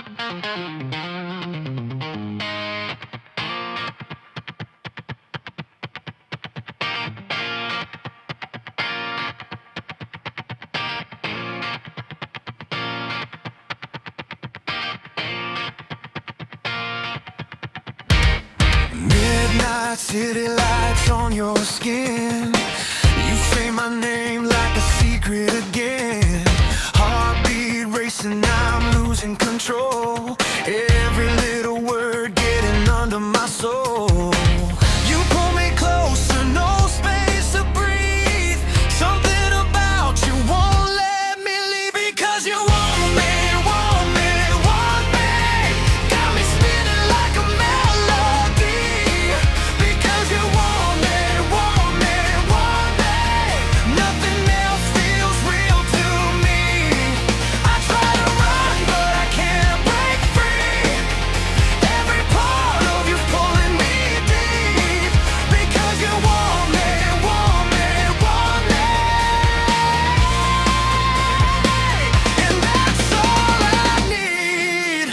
Midnight city lights on your skin. You say my name like a secret again. Heartbeat racing, I'm losing control. Every little word getting under my soul. You pull me closer, no space to breathe. Something about you won't let me leave. Because you want me, want me, want me. Got me spinning like a melody. Because you want me, want me, want me. Nothing else feels real to me. I try to run, but I can't break free. Every part of you's pulling me deep. Because you want me, want me, want me. And that's all I need.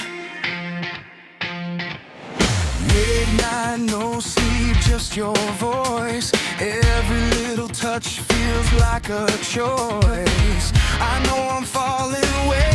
Midnight, no sleep, just your voice. Every little touch feels like a choice. I know I'm falling way